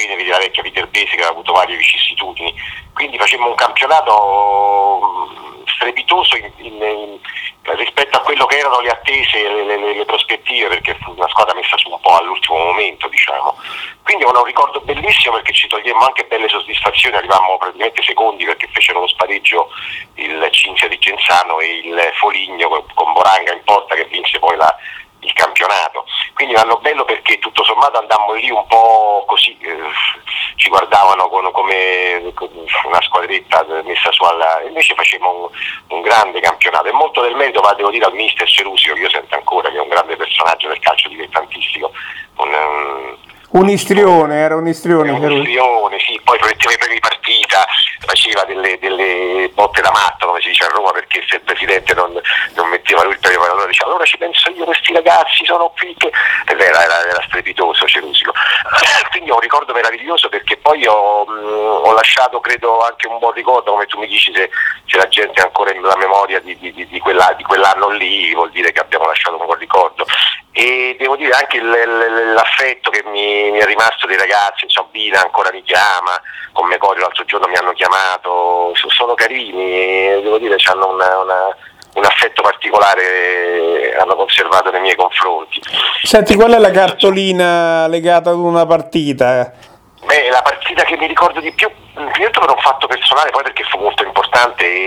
Cenevi della vecchia Viterbese, che aveva avuto varie vicissitudini, quindi facemmo un campionato strepitoso rispetto a quello che erano le attese, le prospettive, perché fu una squadra messa su un po' all'ultimo momento, diciamo. Quindi è un ricordo bellissimo, perché ci togliemmo anche belle soddisfazioni, arrivammo praticamente secondi, perché fecero lo spareggio il Cinzia di Genzano e il Foligno con Boranga in porta, che vinse poi il campionato. Quindi un anno bello, perché tutto sommato andammo lì un po' così, ci guardavano come una squadretta messa su invece facemmo un grande campionato, e molto del merito va, devo dire, al mister Cerusio, che io sento ancora, che è un grande personaggio del calcio dilettantistico, un istrione, era un istrione. Sì, poi prometteva i premi partita, faceva delle botte da matto, come si dice a Roma, perché se il presidente non metteva lui il premio, allora diceva: allora ci penso io, questi ragazzi sono qui, ed era strepitoso Cerusio. Quindi ho un ricordo meraviglioso, perché poi ho lasciato, credo, anche un buon ricordo, come tu mi dici, se la gente ha ancora la memoria di quell'anno lì, vuol dire che abbiamo lasciato un buon ricordo. E devo dire anche l'affetto che mi è rimasto dei ragazzi, insomma, Bina ancora mi chiama, con Mecorio l'altro giorno mi hanno chiamato, sono carini, devo dire, hanno un affetto particolare, hanno conservato nei miei confronti. Senti, qual è la cartolina legata ad una partita? Beh, la partita che mi ricordo di più, prima di tutto per un fatto personale, poi perché fu molto importante,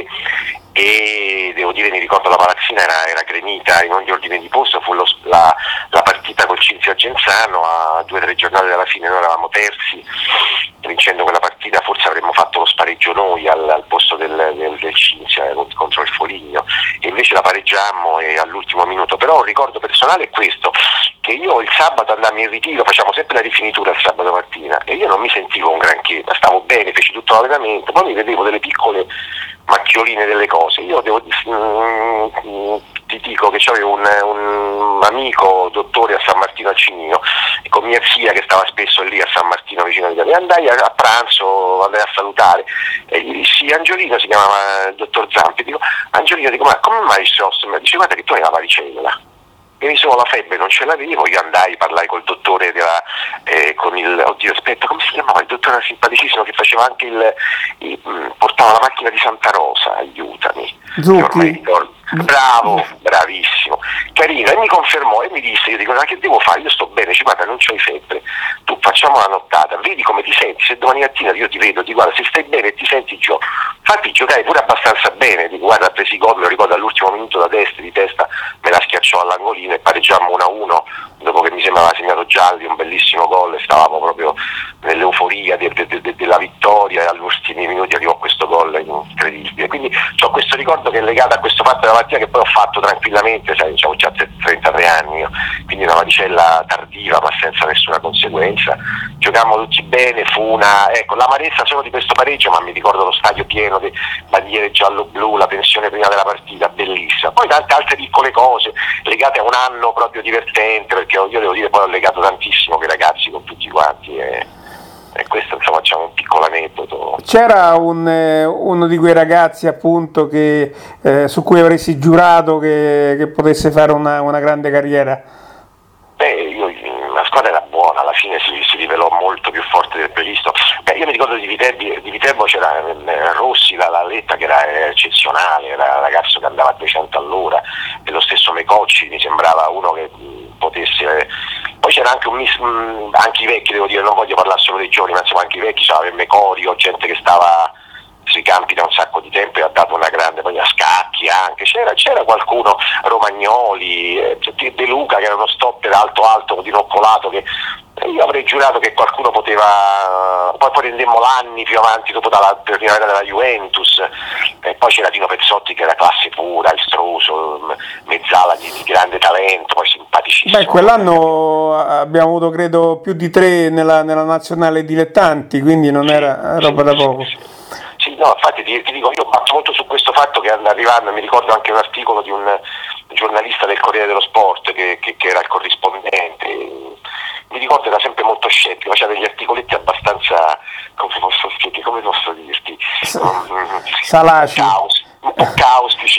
e devo dire, mi ricordo la palazzina era gremita in ogni ordine di posto, fu la partita col Cinzia Genzano, a 2 o 3 giornate dalla fine noi eravamo terzi, vincendo quella partita forse avremmo fatto lo spareggio noi al posto del Cinzia contro il Foligno, e invece la pareggiammo all'ultimo minuto. Però un ricordo personale è questo, che io il sabato andammo in ritiro, facciamo sempre la rifinitura il sabato mattina, e io non mi sentivo un granché, ma stavo bene, feci tutto l'allenamento, poi mi vedevo delle piccole macchioline delle cose. Io ti dico che c'avevo un amico dottore a San Martino al Cimino, e con mia zia, che stava spesso lì a San Martino vicino all'Italia, e andai a pranzo, andai a salutare, e gli dissi: Angiolino, si chiamava il dottor Zampi, dico: Angiolino, dico, ma come mai mi dice: guarda che tu hai la varicella. E mi sono la febbre, non ce l'avevo, io andai, parlai col dottore oddio, aspetta, come si chiamava? Il dottore era simpaticissimo, che faceva anche portava la macchina di Santa Rosa, aiutami. Zucchi. Bravo, bravissimo, carino, e mi confermò e mi disse: io dico, ma che devo fare? Io sto bene, guarda, non c'hai febbre, tu facciamo la nottata, vedi come ti senti, se domani mattina io ti vedo, guarda, se stai bene e ti senti fatti giocare pure abbastanza bene, dico, guarda, presi gol, me lo ricordo all'ultimo minuto di testa me la schiacciò all'angolino e pareggiammo 1-1, dopo che mi sembrava segnato Gialli, un bellissimo gol, e stavamo proprio nell'euforia della vittoria, e agli ultimi minuti arrivò questo gol incredibile. Quindi ho questo ricordo che è legato a questo fatto della partita, che poi ho fatto tranquillamente, sai, ho già 33 anni io, quindi una varicella tardiva ma senza nessuna conseguenza. Giocammo tutti bene, fu l'amarezza solo di questo pareggio, ma mi ricordo lo stadio pieno di bandiere giallo-blu, la tensione prima della partita, bellissima. Poi tante altre piccole cose legate a un anno proprio divertente, perché io devo dire, poi ho legato tantissimo con i ragazzi, con tutti quanti, e questo, insomma, c'è un piccolo aneddoto. C'era uno di quei ragazzi, appunto, che su cui avresti giurato che potesse fare una grande carriera? La squadra era buona, alla fine si rivelò molto più forte del previsto. Io mi ricordo di Viterbo c'era Rossi, la Letta, che era eccezionale, era un ragazzo che andava a 200 all'ora, e lo stesso Mecocci mi sembrava uno che potesse. Poi c'era anche anche i vecchi, devo dire, non voglio parlare solo dei giovani, ma insomma anche i vecchi, c'era Mecorio, gente che stava sui campi da un sacco di tempo e ha dato una grande, poi a scacchi anche, c'era qualcuno, Romagnoli, De Luca, che era uno stopper alto, dinoccolato, che io avrei giurato che qualcuno poteva. Poi prendemmo l'anni più avanti, dopo la primavera della Juventus, e poi c'era Dino Pezzotti, che era classe pura, estroso, Mezzala di grande talento, poi simpaticissimo. Quell'anno abbiamo avuto, credo, più di 3 nella nazionale dilettanti, quindi non era roba da poco. Sì, no, infatti ti dico, io batto molto su questo fatto che arrivando, mi ricordo anche un articolo di un giornalista del Corriere dello Sport che era il corrispondente, mi ricordo era sempre molto scettico, faceva degli articoletti abbastanza, come posso dirti, salaci, un po' caustici,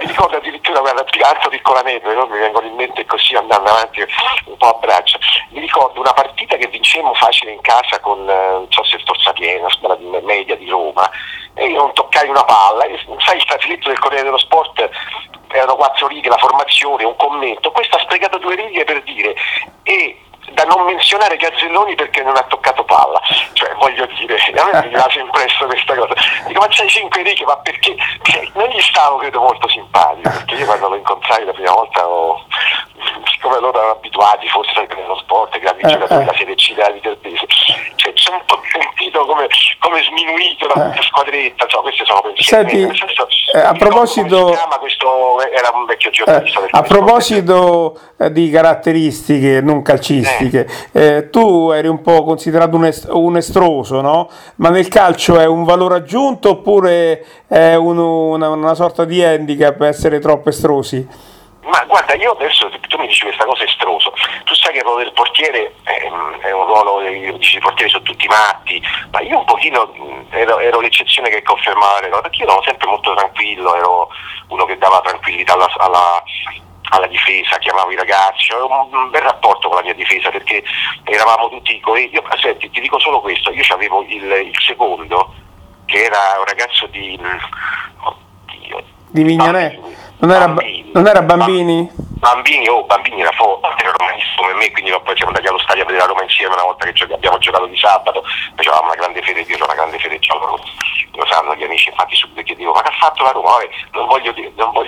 mi ricordo addirittura, guarda, altro piccolanetto, no? Mi vengono in mente così andando avanti un po' a braccia. Mi ricordo una partita che vincemmo facile in casa con, non so se Forza Piena, scuola media di Roma, e io non toccai una palla, e, sai, il trafiletto del Corriere dello Sport, erano 4 righe, la formazione, un commento, questo ha sprecato 2 righe per dire, e da non menzionare Gazzelloni perché non ha toccato palla, cioè voglio dire, a me mi rimase impresso questa cosa, dico ma c'hai 5 righe, ma perché? Non gli stavo credo molto simpatico, perché io quando lo incontrai la prima volta siccome loro erano abituati forse anche nello sport, grandi giocatori, la Serie C della Viterbese, cioè c'è un po' sentito come sminuito la squadretta, insomma questi sono pensieri. Senti, a proposito, questo era un vecchio giornalista a proposito di caratteristiche non calcistiche, tu eri un po' considerato un estroso, no? Ma nel calcio è un valore aggiunto oppure è una sorta di handicap essere troppo estrosi? Ma guarda, io adesso, tu mi dici questa cosa estroso, tu sai che il ruolo del portiere è un ruolo, dici i portieri sono tutti matti, ma io un pochino ero l'eccezione che confermava le cose, perché io ero sempre molto tranquillo, ero uno che dava tranquillità alla difesa, chiamavo i ragazzi, avevo un bel rapporto con la mia difesa perché eravamo tutti io, senti, ti dico solo questo, io avevo il secondo che era un ragazzo di Mignanè, non era Bambini? Bambini era forte, era romanista come me, quindi poi siamo andati allo stadio a vedere la Roma insieme una volta che abbiamo giocato di sabato, facevamo una grande fede, io ho una grande fede gialla, lo sanno gli amici, infatti subito chiedevo ma che ha fatto la Roma? Vabbè, non voglio